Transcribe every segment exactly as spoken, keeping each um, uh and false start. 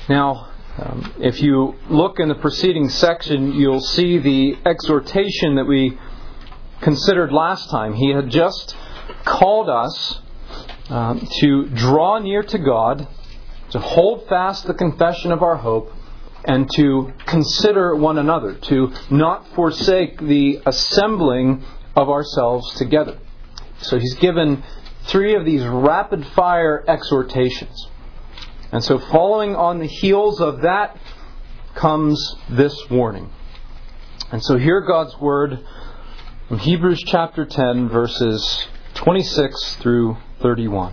Now, um, if you look in the preceding section, you'll see the exhortation that we considered last time. He had just called us um, to draw near to God, to hold fast the confession of our hope, and to consider one another, to not forsake the assembling of ourselves together. So he's given three of these rapid-fire exhortations. And so following on the heels of that comes this warning. And so hear God's Word from Hebrews chapter ten, verses twenty-six through thirty-one.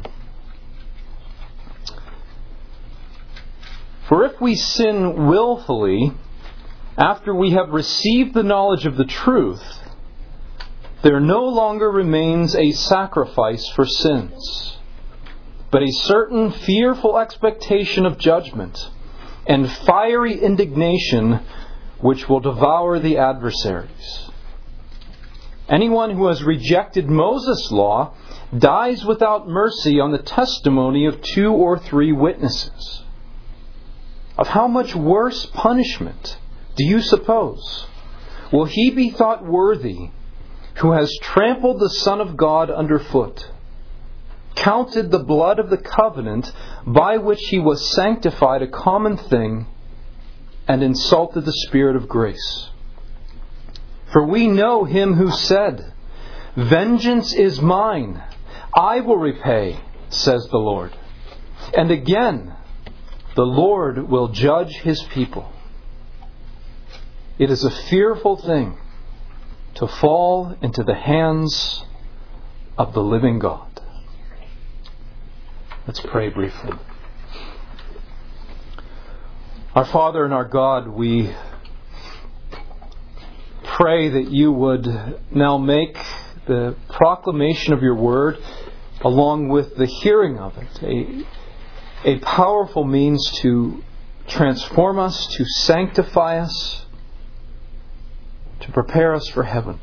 For if we sin willfully after we have received the knowledge of the truth, there no longer remains a sacrifice for sins, but a certain fearful expectation of judgment and fiery indignation which will devour the adversaries. Anyone who has rejected Moses' law dies without mercy on the testimony of two or three witnesses. Of how much worse punishment do you suppose will he be thought worthy who has trampled the Son of God underfoot, counted the blood of the covenant by which he was sanctified a common thing, and insulted the Spirit of grace? For we know him who said, "Vengeance is mine, I will repay, says the Lord." And again, the Lord will judge his people. It is a fearful thing to fall into the hands of the living God. Let's pray briefly. Our Father and our God, we pray that you would now make the proclamation of your word, along with the hearing of it, a, a powerful means to transform us, to sanctify us, to prepare us for heaven.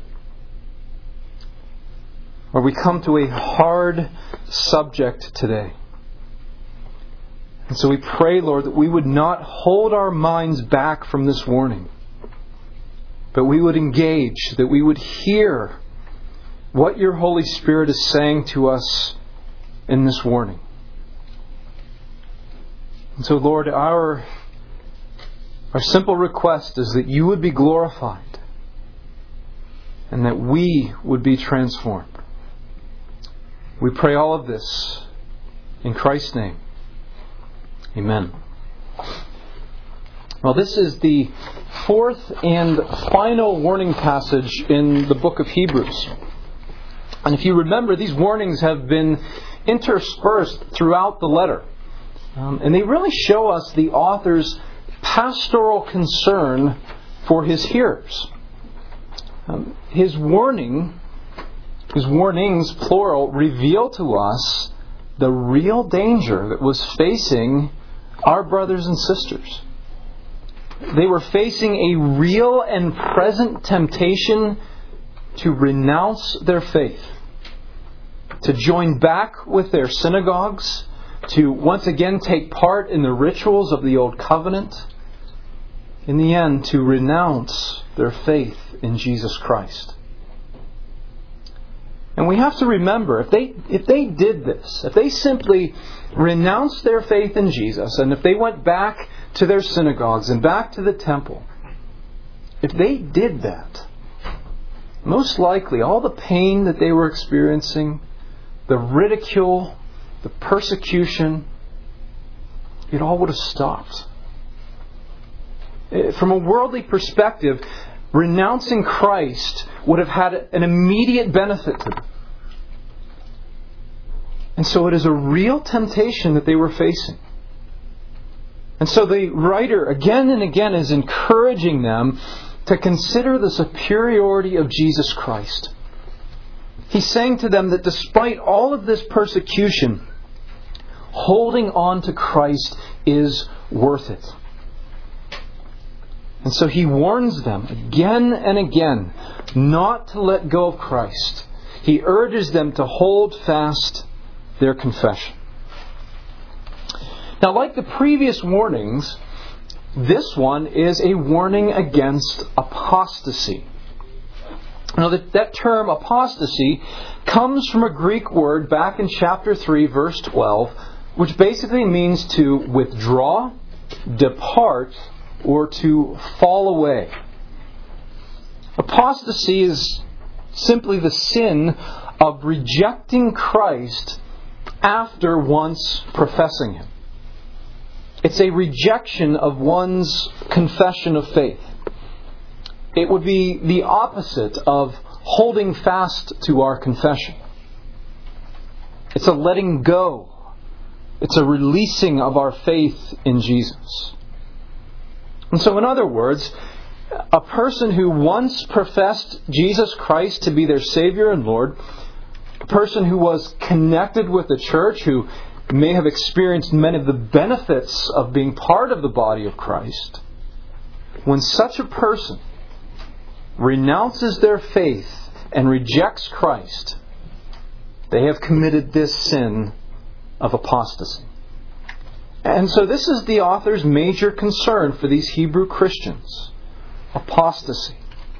Where we come to a hard subject today. And so we pray, Lord, that we would not hold our minds back from this warning, but we would engage, that we would hear what your Holy Spirit is saying to us in this warning. And so, Lord, our, our simple request is that you would be glorified and that we would be transformed. We pray all of this in Christ's name. Amen. Well, this is the fourth and final warning passage in the book of Hebrews. And if you remember, these warnings have been interspersed throughout the letter. Um, and they really show us the author's pastoral concern for his hearers. Um, his warning, his warnings, plural, reveal to us the real danger that was facing our brothers and sisters. They were facing a real and present temptation to renounce their faith, to join back with their synagogues, to once again take part in the rituals of the Old Covenant, in the end to renounce their faith in Jesus Christ. And we have to remember, if they if they did this, if they simply renounced their faith in Jesus, and if they went back to their synagogues and back to the temple, if they did that, most likely all the pain that they were experiencing, the ridicule, the persecution, it all would have stopped. From a worldly perspective, renouncing Christ would have had an immediate benefit to them. And so it is a real temptation that they were facing. And so the writer again and again is encouraging them to consider the superiority of Jesus Christ. He's saying to them that despite all of this persecution, holding on to Christ is worth it. And so he warns them again and again not to let go of Christ. He urges them to hold fast their confession. Now, like the previous warnings, this one is a warning against apostasy. Now, that, that term apostasy comes from a Greek word back in chapter three, verse twelve, which basically means to withdraw, depart, or to fall away. Apostasy is simply the sin of rejecting Christ after once professing Him. It's a rejection of one's confession of faith. It would be the opposite of holding fast to our confession. It's a letting go. It's a releasing of our faith in Jesus. And so, in other words, a person who once professed Jesus Christ to be their Savior and Lord, a person who was connected with the church, who may have experienced many of the benefits of being part of the body of Christ, when such a person renounces their faith and rejects Christ, they have committed this sin of apostasy. And so this is the author's major concern for these Hebrew Christians: apostasy.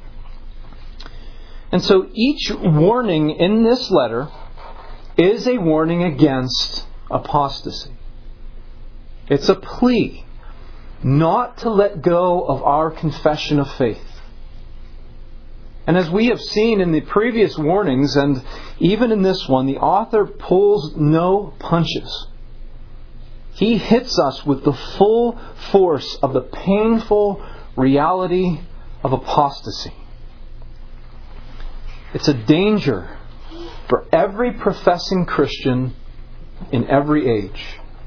And so each warning in this letter is a warning against apostasy. It's a plea not to let go of our confession of faith. And as we have seen in the previous warnings, and even in this one, the author pulls no punches. He hits us with the full force of the painful reality of apostasy. It's a danger for every professing Christian in every age.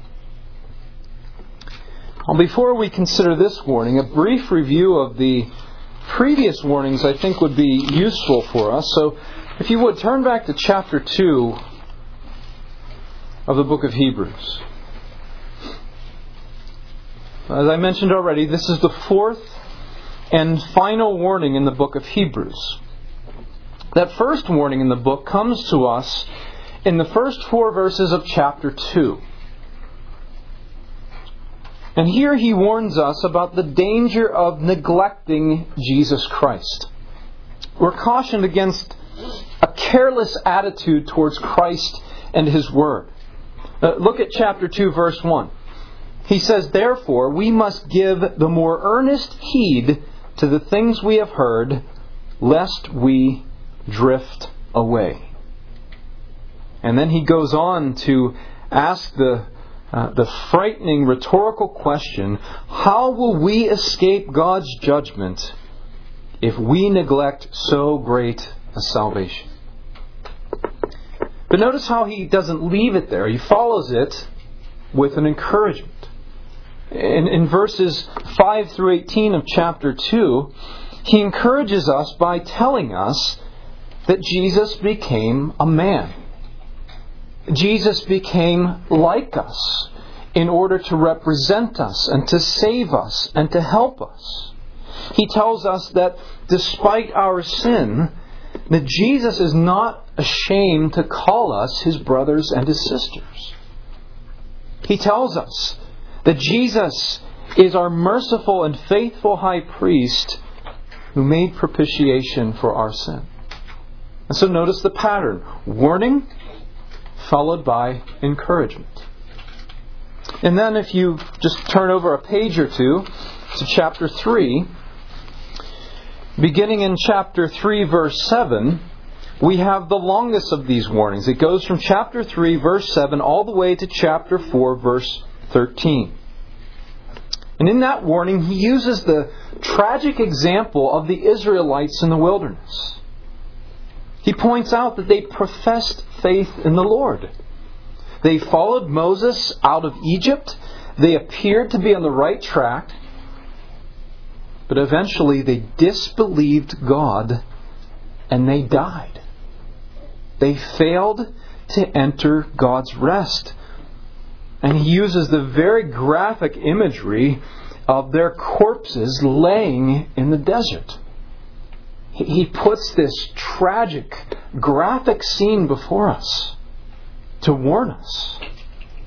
Well, before we consider this warning, a brief review of the previous warnings I think would be useful for us. So, if you would, turn back to chapter two of the book of Hebrews. As I mentioned already, this is the fourth and final warning in the book of Hebrews. That first warning in the book comes to us in the first four verses of chapter two. And here he warns us about the danger of neglecting Jesus Christ. We're cautioned against a careless attitude towards Christ and His Word. Uh, look at chapter two, verse one. He says, "Therefore, we must give the more earnest heed to the things we have heard, lest we drift away." And then he goes on to ask the uh, the frightening rhetorical question, how will we escape God's judgment if we neglect so great a salvation? But notice how he doesn't leave it there. He follows it with an encouragement. In, in verses five through eighteen of chapter two, he encourages us by telling us that Jesus became a man. Jesus became like us in order to represent us and to save us and to help us. He tells us that despite our sin, that Jesus is not ashamed to call us His brothers and His sisters. He tells us that Jesus is our merciful and faithful high priest who made propitiation for our sin. And so notice the pattern: warning followed by encouragement. And then if you just turn over a page or two to chapter three, beginning in chapter three, verse seven, we have the longest of these warnings. It goes from chapter three, verse seven, all the way to chapter four, verse thirteen. And in that warning, he uses the tragic example of the Israelites in the wilderness. He points out that they professed faith in the Lord. They followed Moses out of Egypt. They appeared to be on the right track. But eventually they disbelieved God and they died. They failed to enter God's rest. And he uses the very graphic imagery of their corpses laying in the desert. He puts this tragic, graphic scene before us to warn us.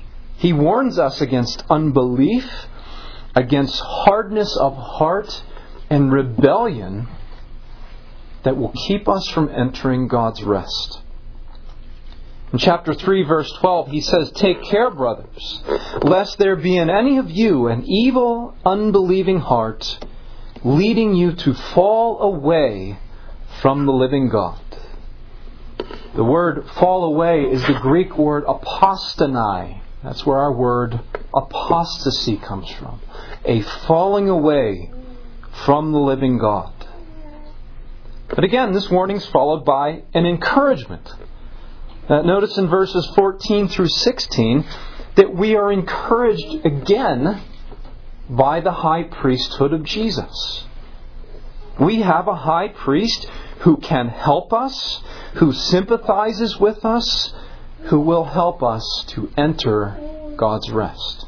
He warns us against unbelief, against hardness of heart and rebellion that will keep us from entering God's rest. In chapter three, verse twelve, he says, "Take care, brothers, lest there be in any of you an evil, unbelieving heart, leading you to fall away from the living God." The word fall away is the Greek word apostanai. That's where our word apostasy comes from. A falling away from the living God. But again, this warning is followed by an encouragement. Uh, notice in verses fourteen through sixteen that we are encouraged again by the high priesthood of Jesus. We have a high priest who can help us, who sympathizes with us, who will help us to enter God's rest.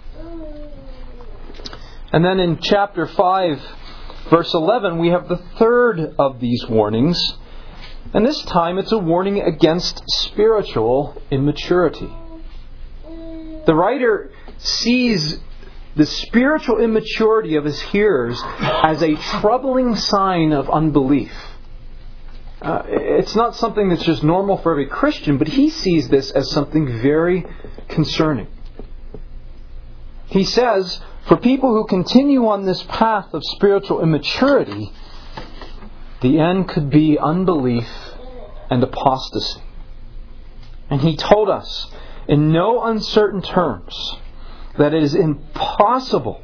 And then in chapter five, verse eleven, we have the third of these warnings. And this time it's a warning against spiritual immaturity. The writer sees the spiritual immaturity of his hearers as a troubling sign of unbelief. Uh, it's not something that's just normal for every Christian, but he sees this as something very concerning. He says, for people who continue on this path of spiritual immaturity, the end could be unbelief and apostasy. And he told us in no uncertain terms that it is impossible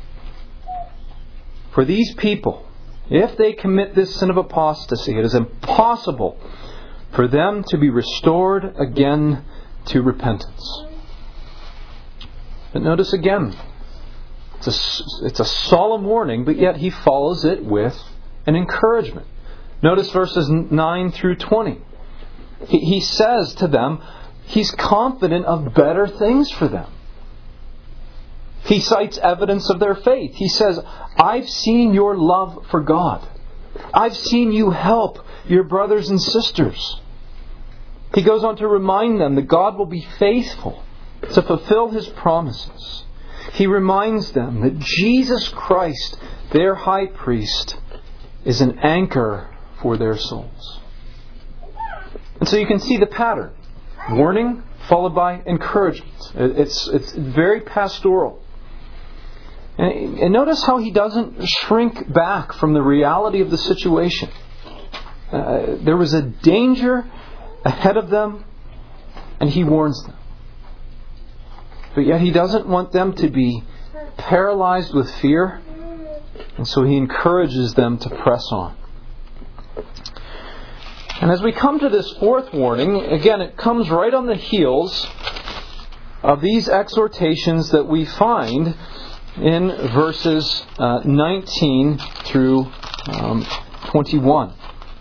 for these people, if they commit this sin of apostasy, it is impossible for them to be restored again to repentance. But notice again, it's a, it's a solemn warning, but yet he follows it with an encouragement. Notice verses nine through twenty. He, he says to them, he's confident of better things for them. He cites evidence of their faith. He says, I've seen your love for God. I've seen you help your brothers and sisters. He goes on to remind them that God will be faithful to fulfill His promises. He reminds them that Jesus Christ, their high priest, is an anchor for their souls. And so you can see the pattern. Warning followed by encouragement. It's, it's very pastoral. And, and notice how he doesn't shrink back from the reality of the situation. Uh, there was a danger ahead of them, and he warns them. But yet he doesn't want them to be paralyzed with fear, and so he encourages them to press on. And as we come to this fourth warning, again, it comes right on the heels of these exhortations that we find in verses uh, nineteen through um, twenty-one.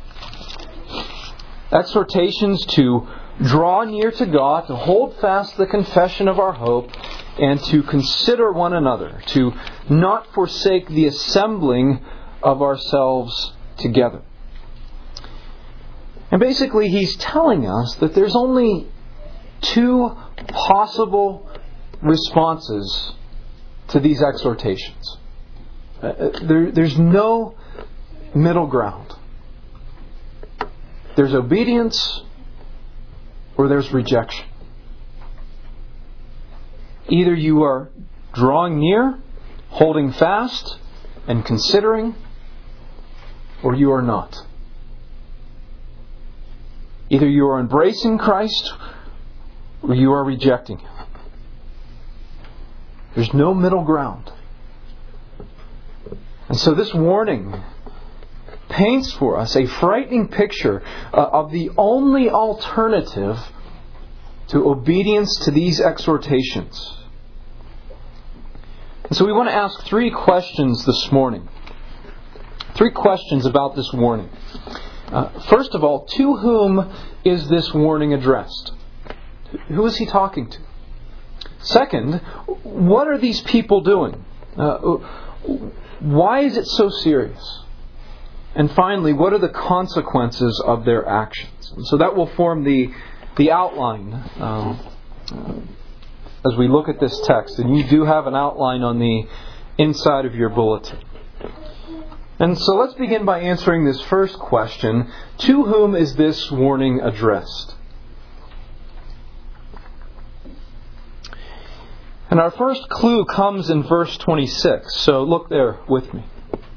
Exhortations to draw near to God, to hold fast the confession of our hope, and to consider one another, to not forsake the assembling of ourselves together. And basically he's telling us that there's only two possible responses to these exhortations. Uh, there, there's no middle ground. There's obedience or there's rejection. Either you are drawing near, holding fast, and considering, or you are not. Either you are embracing Christ or you are rejecting Him. There's no middle ground. And so this warning paints for us a frightening picture uh, of the only alternative to obedience to these exhortations. And so we want to ask three questions this morning. Three questions about this warning. Uh, first of all, to whom is this warning addressed? Who is he talking to? Second, what are these people doing? Uh, why is it so serious? And finally, what are the consequences of their actions? And so that will form the the outline um, as we look at this text. And you do have an outline on the inside of your bulletin. And so let's begin by answering this first question. To whom is this warning addressed? And our first clue comes in verse twenty-six. So look there with me.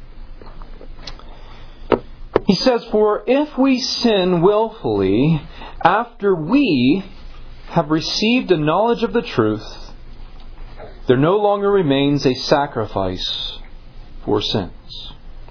He says, "For if we sin willfully, after we have received a knowledge of the truth, there no longer remains a sacrifice for sins."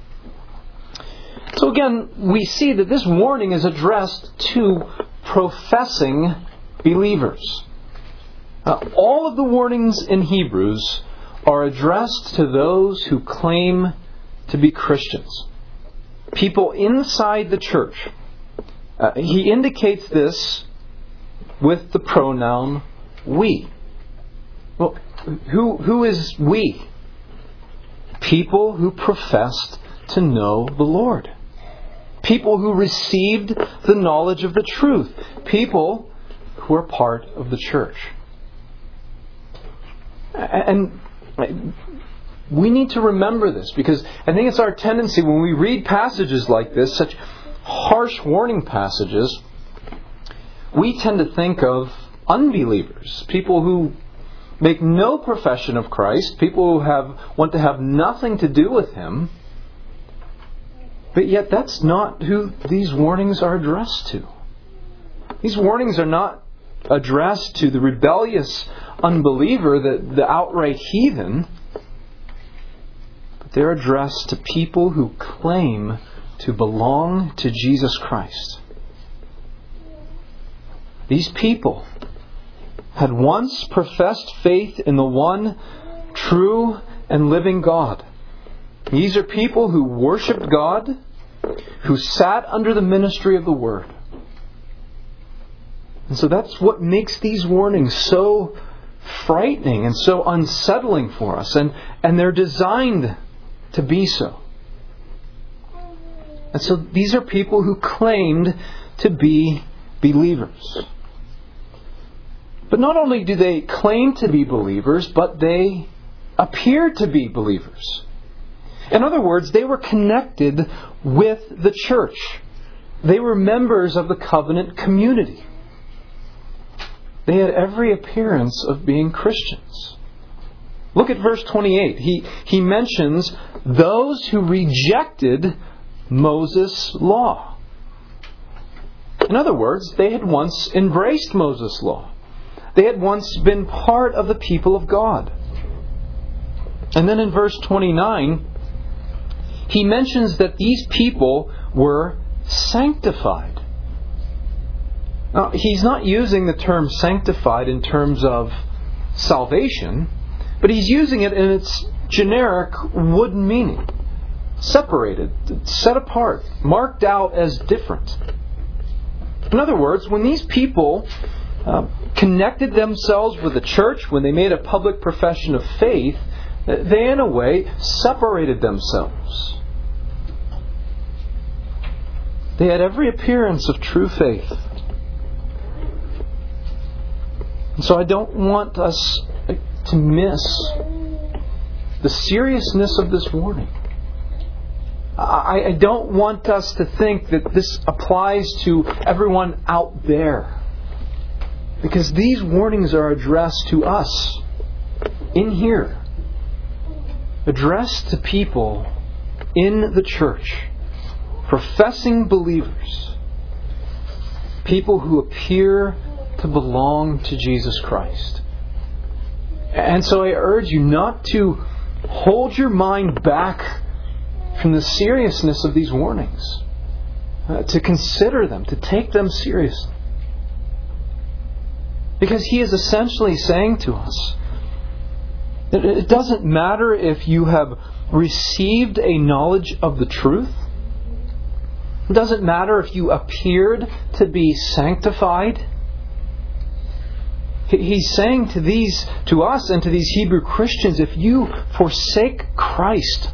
So again, we see that this warning is addressed to professing believers. Uh, all of the warnings in Hebrews are addressed to those who claim to be Christians. People inside the church. Uh, he indicates this with the pronoun we. Well, who who is we? People who professed to know the Lord. People who received the knowledge of the truth. People who are part of the church. And we need to remember this, because I think it's our tendency when we read passages like this, such harsh warning passages, we tend to think of unbelievers, people who make no profession of Christ, people who have want to have nothing to do with Him. But yet that's not who these warnings are addressed to. These warnings are not addressed to the rebellious unbeliever, the, the outright heathen, but they're addressed to people who claim to belong to Jesus Christ. These people had once professed faith in the one true and living God. These are people who worshipped God, who sat under the ministry of the Word. And so that's what makes these warnings so frightening and so unsettling for us. And, and they're designed to be so. And so these are people who claimed to be believers. But not only do they claim to be believers, but they appeared to be believers. In other words, they were connected with the church. They were members of the covenant community. They had every appearance of being Christians. Look at verse twenty-eight. He, he mentions those who rejected Moses' law. In other words, they had once embraced Moses' law. They had once been part of the people of God. And then in verse twenty-nine, he mentions that these people were sanctified. Now, he's not using the term sanctified in terms of salvation, but he's using it in its generic wooden meaning. Separated, set apart, marked out as different. In other words, when these people uh, connected themselves with the church, when they made a public profession of faith, they in a way separated themselves. They had every appearance of true faith. And so I don't want us to miss the seriousness of this warning. I, I don't want us to think that this applies to everyone out there. Because these warnings are addressed to us in here. Addressed to people in the church. Professing believers. People who appear to belong to Jesus Christ. And so I urge you not to hold your mind back from the seriousness of these warnings. Uh, to consider them, to take them seriously. Because he is essentially saying to us that it doesn't matter if you have received a knowledge of the truth. It doesn't matter if you appeared to be sanctified. He's saying to these, to us and to these Hebrew Christians, if you forsake Christ,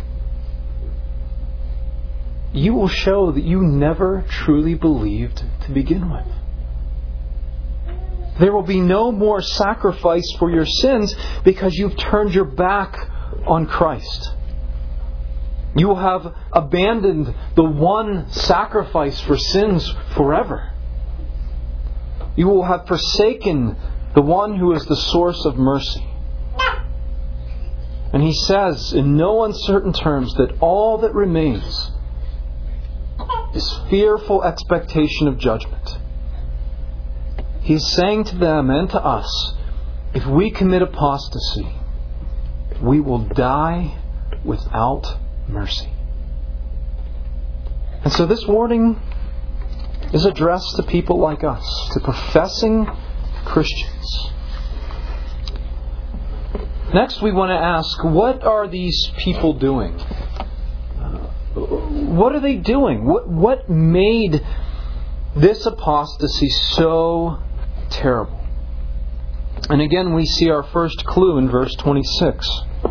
you will show that you never truly believed to begin with. There will be no more sacrifice for your sins because you've turned your back on Christ. You will have abandoned the one sacrifice for sins forever. You will have forsaken the one who is the source of mercy. And He says in no uncertain terms that all that remains is fearful expectation of judgment. He's saying to them and to us, if we commit apostasy, we will die without mercy. And so this warning is addressed to people like us, to professing Christians. Next, we want to ask, what are these people doing? What are they doing? What, what made this apostasy so terrible? And again, we see our first clue in verse twenty-six.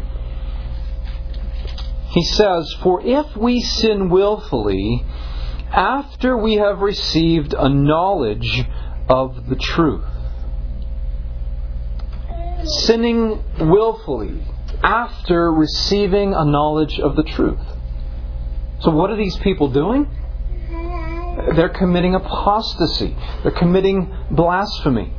He says, "For if we sin willfully, after we have received a knowledge of the truth." Sinning willfully after receiving a knowledge of the truth. So what are these people doing? They're committing apostasy. They're committing blasphemy.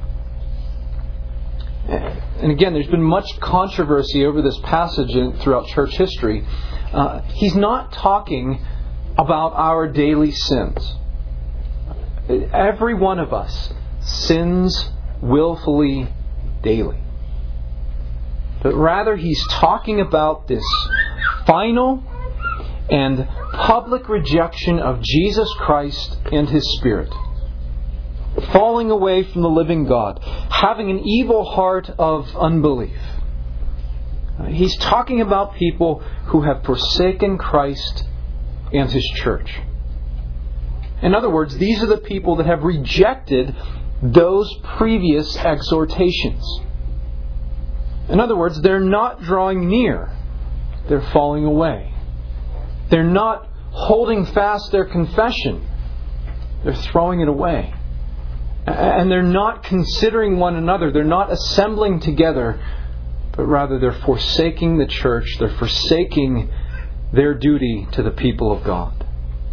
And again, there's been much controversy over this passage throughout church history. Uh, he's not talking about our daily sins. Every one of us sins willfully daily. But rather, he's talking about this final and public rejection of Jesus Christ and His Spirit. Falling away from the living God. Having an evil heart of unbelief. He's talking about people who have forsaken Christ and His church. In other words, these are the people that have rejected those previous exhortations. In other words, they're not drawing near. They're falling away. They're not holding fast their confession. They're throwing it away. And they're not considering one another. They're not assembling together. But rather they're forsaking the church. They're forsaking their duty to the people of God.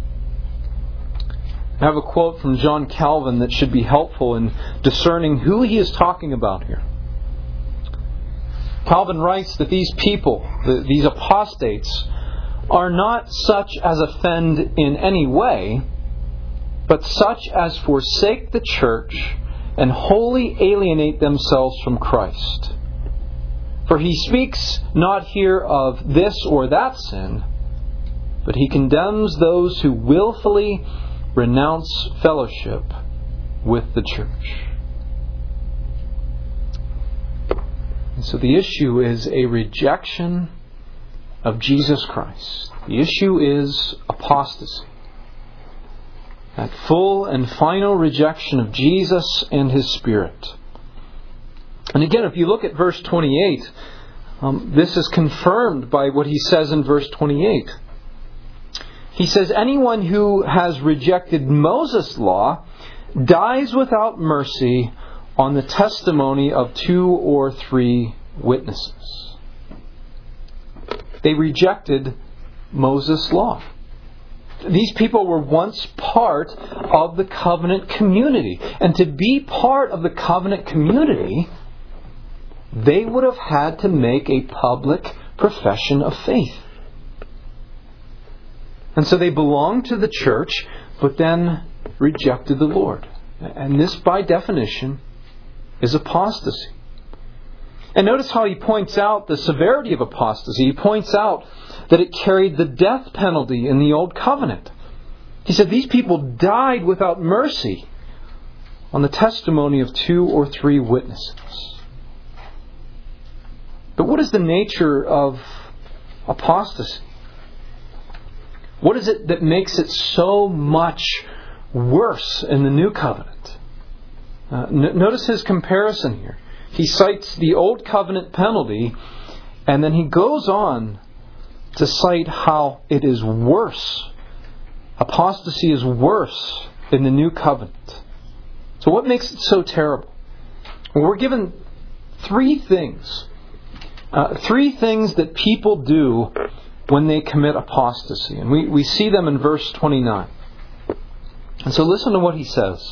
I have a quote from John Calvin that should be helpful in discerning who he is talking about here. Calvin writes that these people, these apostates, are not such as offend in any way, but such as forsake the church and wholly alienate themselves from Christ. For he speaks not here of this or that sin, but he condemns those who willfully renounce fellowship with the church. And so the issue is a rejection of Jesus Christ. The issue is apostasy. That full and final rejection of Jesus and His Spirit. And again, if you look at verse twenty-eight, um, this is confirmed by what he says in verse twenty-eight. He says, anyone who has rejected Moses' law dies without mercy on the testimony of two or three witnesses. They rejected Moses' law. These people were once part of the covenant community. And to be part of the covenant community, they would have had to make a public profession of faith. And so they belonged to the church, but then rejected the Lord. And this, by definition, is apostasy. And notice how he points out the severity of apostasy. He points out that it carried the death penalty in the Old Covenant. He said these people died without mercy on the testimony of two or three witnesses. But what is the nature of apostasy? What is it that makes it so much worse in the New Covenant? Uh, n- notice his comparison here. He cites the Old Covenant penalty, and then he goes on to cite how it is worse. Apostasy is worse in the New Covenant. So what makes it so terrible? We're given three things. Uh, three things that people do when they commit apostasy. And we, we see them in verse twenty-nine. And so listen to what he says.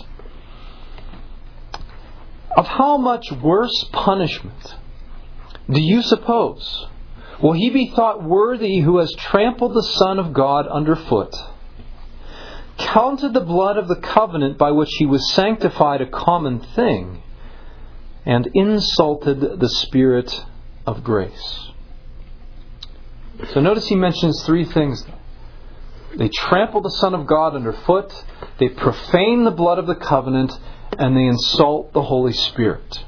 Of how much worse punishment do you suppose will he be thought worthy who has trampled the Son of God underfoot, counted the blood of the covenant by which he was sanctified a common thing, and insulted the Spirit of grace? So notice he mentions three things. They trample the Son of God underfoot, they profane the blood of the covenant, and they insult the Holy Spirit.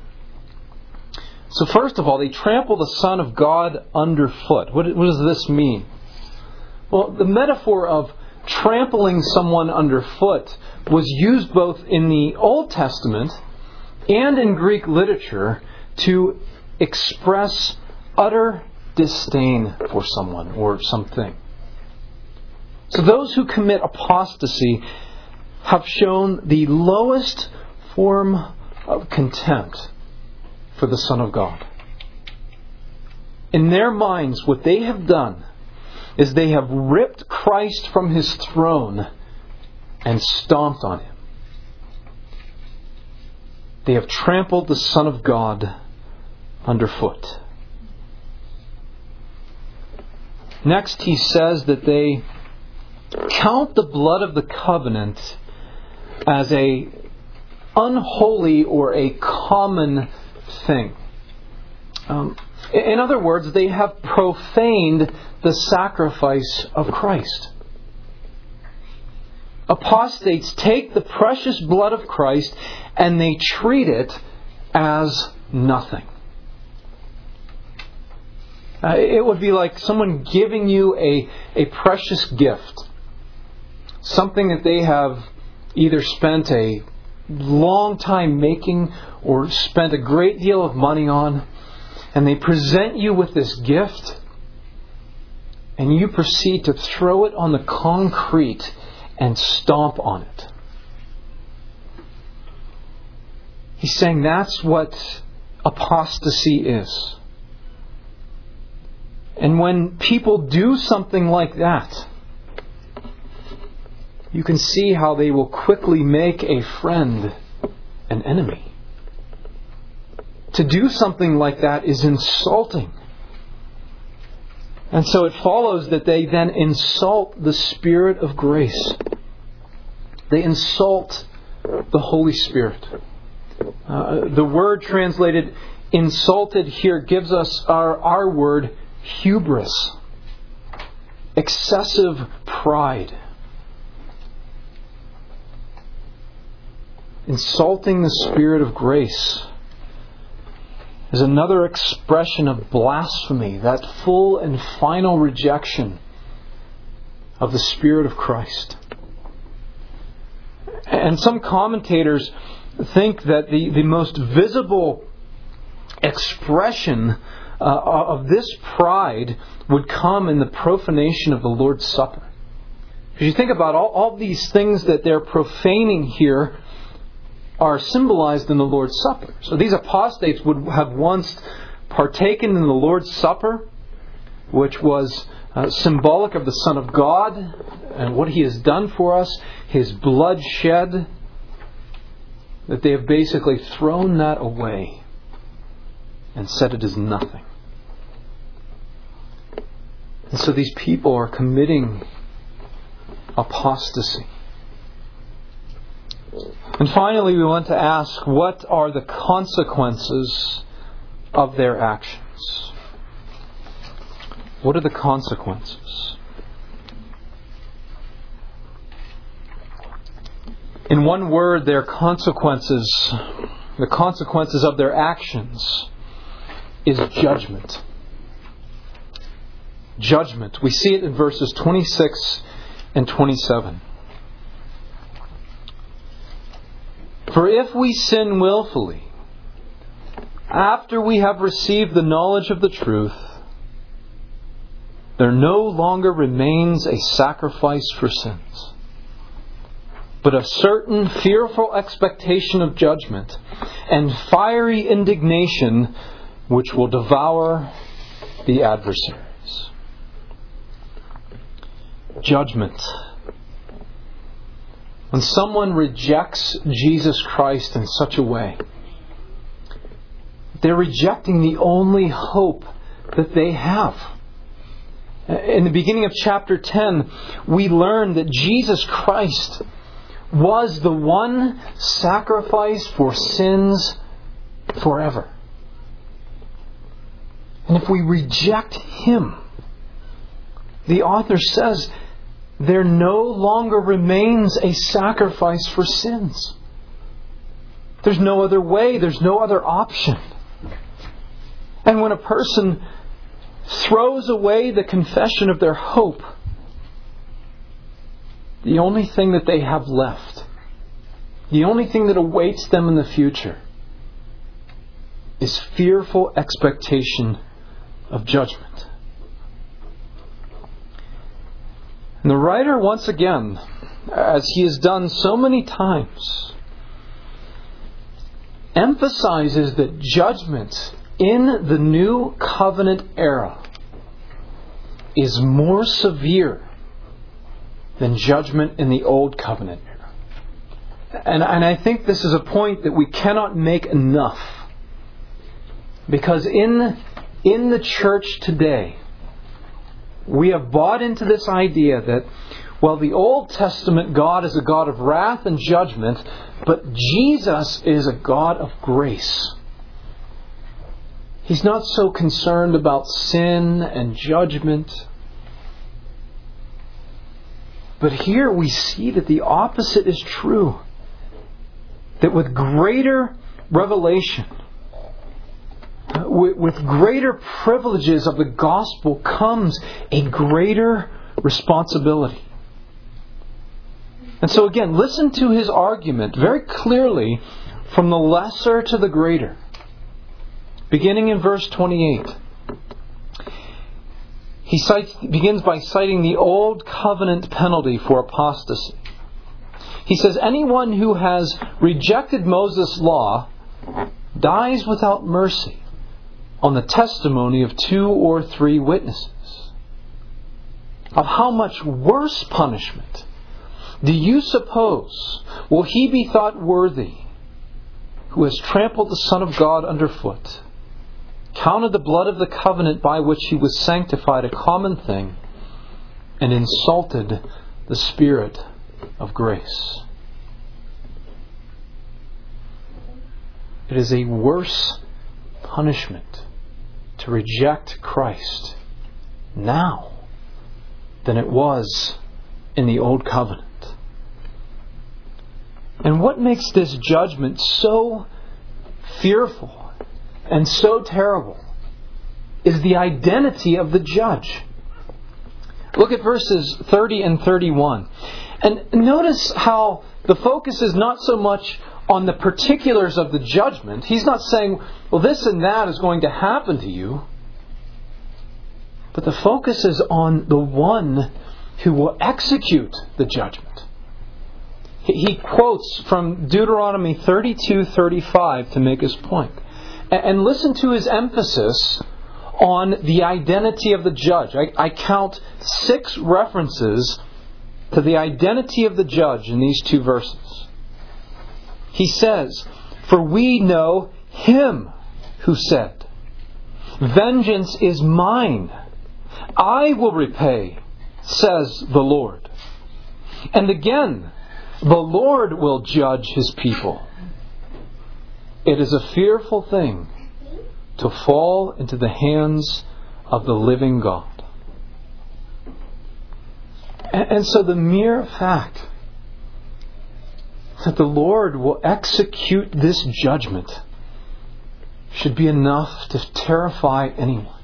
So first of all, they trample the Son of God underfoot. What, what does this mean? Well, the metaphor of trampling someone underfoot was used both in the Old Testament and in Greek literature to express utter disdain for someone or something. So those who commit apostasy have shown the lowest form of contempt for the Son of God. In their minds, what they have done is they have ripped Christ from His throne and stomped on Him. They have trampled the Son of God underfoot. Next, he says that they count the blood of the covenant as a unholy or a common thing. Um, in other words, they have profaned the sacrifice of Christ. Apostates take the precious blood of Christ and they treat it as nothing. Uh, it would be like someone giving you a, a precious gift. Something that they have either spent a long time making or spent a great deal of money on. And they present you with this gift. And you proceed to throw it on the concrete and stomp on it. He's saying that's what apostasy is. And when people do something like that, you can see how they will quickly make a friend an enemy. To do something like that is insulting. And so it follows that they then insult the Spirit of grace. They insult the Holy Spirit. Uh, the word translated insulted here gives us our, our word hubris. Excessive pride. Insulting the Spirit of grace is another expression of blasphemy, that full and final rejection of the Spirit of Christ. And some commentators think that the, the most visible expression uh, of this pride would come in the profanation of the Lord's Supper. If you think about all, all these things that they're profaning here are symbolized in the Lord's Supper. So these apostates would have once partaken in the Lord's Supper, which was uh, symbolic of the Son of God and what He has done for us, His blood shed, that they have basically thrown that away and said it is nothing. And so these people are committing apostasy. And finally, we want to ask, what are the consequences of their actions? What are the consequences? In one word, their consequences, the consequences of their actions is judgment. Judgment. We see it in verses twenty-six and twenty-seven. For if we sin willfully, after we have received the knowledge of the truth, there no longer remains a sacrifice for sins. but a certain fearful expectation of judgment and fiery indignation which will devour the adversaries. Judgment. When someone rejects Jesus Christ in such a way, they're rejecting the only hope that they have. In the beginning of chapter ten, we learn that Jesus Christ was the one sacrifice for sins forever. And if we reject Him, the author says, there no longer remains a sacrifice for sins. There's no other way, there's no other option. And when a person throws away the confession of their hope, the only thing that they have left, the only thing that awaits them in the future, is fearful expectation of judgment. And the writer, once again, as he has done so many times, emphasizes that judgment in the New Covenant era is more severe than judgment in the Old Covenant era. And, and I think this is a point that we cannot make enough. Because in, in the church today, we have bought into this idea that, well, the Old Testament God is a God of wrath and judgment, but Jesus is a God of grace. He's not so concerned about sin and judgment. But here we see that the opposite is true. That with greater revelation, with greater privileges of the gospel comes a greater responsibility. And so again, listen to his argument very clearly from the lesser to the greater. Beginning in verse twenty-eight. He cites, begins by citing the old covenant penalty for apostasy. He says, anyone who has rejected Moses' law dies without mercy on the testimony of two or three witnesses. Of how much worse punishment do you suppose will he be thought worthy who has trampled the Son of God underfoot, counted the blood of the covenant by which he was sanctified a common thing, and insulted the Spirit of grace? It is a worse punishment to reject Christ now than it was in the Old Covenant. And what makes this judgment so fearful and so terrible is the identity of the judge. Look at verses thirty and thirty-one. And notice how the focus is not so much on the particulars of the judgment. He's not saying, well, this and that is going to happen to you. But the focus is on the one who will execute the judgment. He quotes from Deuteronomy thirty-two thirty-five to make his point. And listen to his emphasis on the identity of the judge. I, I count six references to the identity of the judge in these two verses. He says, "For we know him who said, 'Vengeance is mine, I will repay, says the Lord.' And again, 'The Lord will judge his people.' It is a fearful thing to fall into the hands of the living God." And so the mere fact that the Lord will execute this judgment should be enough to terrify anyone.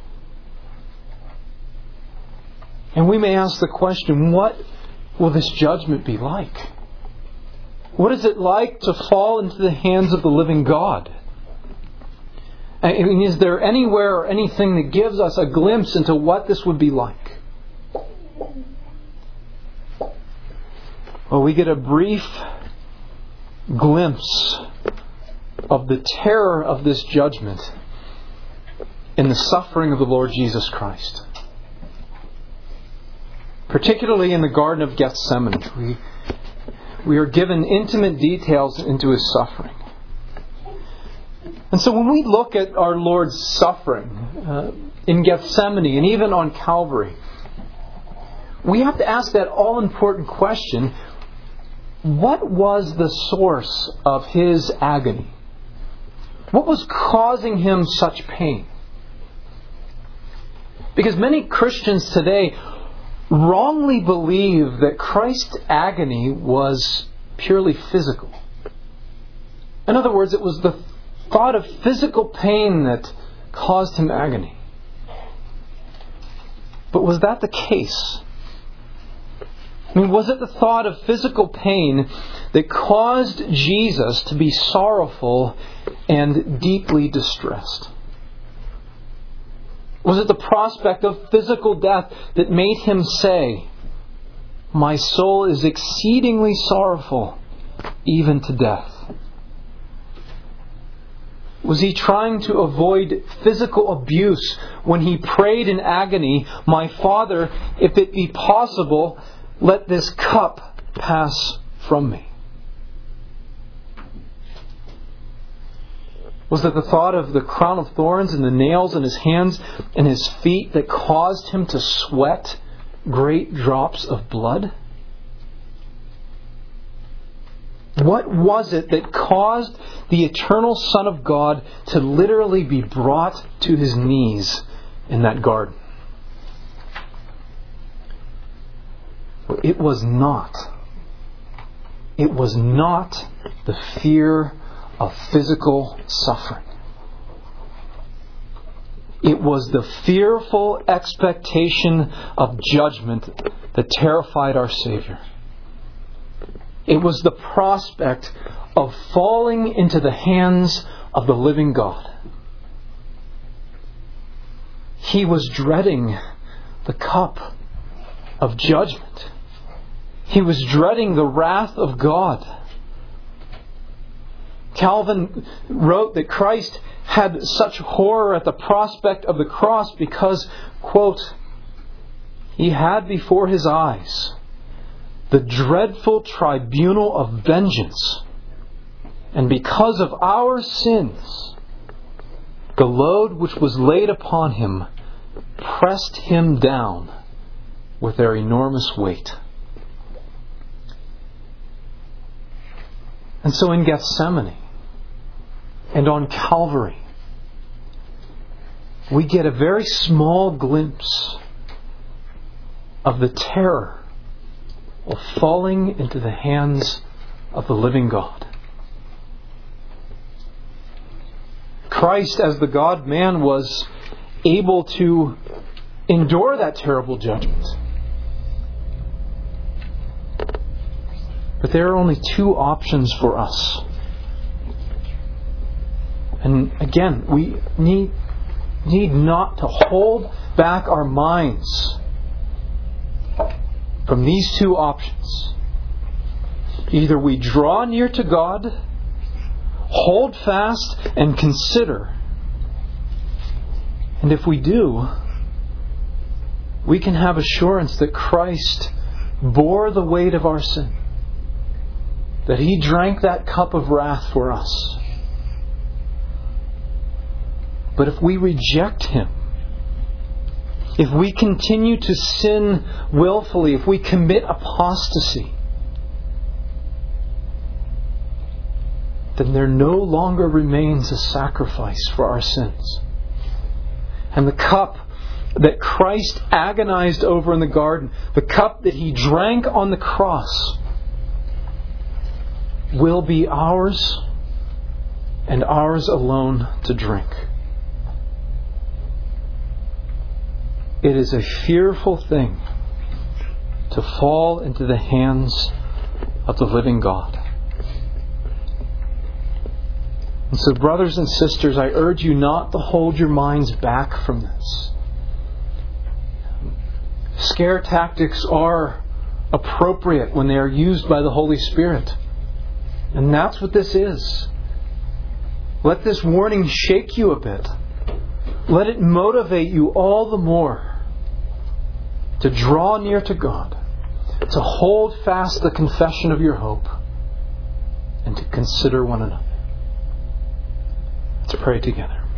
And we may ask the question, what will this judgment be like? What is it like to fall into the hands of the living God? I mean, is there anywhere or anything that gives us a glimpse into what this would be like? Well, we get a brief glimpse of the terror of this judgment in the suffering of the Lord Jesus Christ. Particularly in the Garden of Gethsemane, we, we are given intimate details into His suffering. And so when we look at our Lord's suffering uh, in Gethsemane and even on Calvary, we have to ask that all-important question: what was the source of His agony? What was causing Him such pain? Because many Christians today wrongly believe that Christ's agony was purely physical. In other words, it was the thought of physical pain that caused Him agony. But was that the case? I mean, was it the thought of physical pain that caused Jesus to be sorrowful and deeply distressed? Was it the prospect of physical death that made Him say, "My soul is exceedingly sorrowful, even to death"? Was He trying to avoid physical abuse when He prayed in agony, "My Father, if it be possible, let this cup pass from me"? Was it the thought of the crown of thorns and the nails in His hands and His feet that caused Him to sweat great drops of blood? What was it that caused the eternal Son of God to literally be brought to His knees in that garden? It was not. It was not the fear of physical suffering. It was the fearful expectation of judgment that terrified our Savior. It was the prospect of falling into the hands of the living God. He was dreading the cup of judgment. He was dreading the wrath of God. Calvin wrote that Christ had such horror at the prospect of the cross because, quote, He had before His eyes the dreadful tribunal of vengeance, and because of our sins, the load which was laid upon Him pressed Him down with their enormous weight. And so in Gethsemane and on Calvary, we get a very small glimpse of the terror of falling into the hands of the living God. Christ, as the God-man, was able to endure that terrible judgment. But there are only two options for us. And again, we need, need not to hold back our minds from these two options. Either we draw near to God, hold fast, and consider. And if we do, we can have assurance that Christ bore the weight of our sin, that He drank that cup of wrath for us. But if we reject Him, if we continue to sin willfully, if we commit apostasy, then there no longer remains a sacrifice for our sins. And the cup that Christ agonized over in the garden, the cup that He drank on the cross, will be ours and ours alone to drink. It is a fearful thing to fall into the hands of the living God. And so, brothers and sisters, I urge you not to hold your minds back from this. Scare tactics are appropriate when they are used by the Holy Spirit. And that's what this is. Let this warning shake you a bit. Let it motivate you all the more to draw near to God, to hold fast the confession of your hope, and to consider one another. Let's pray together.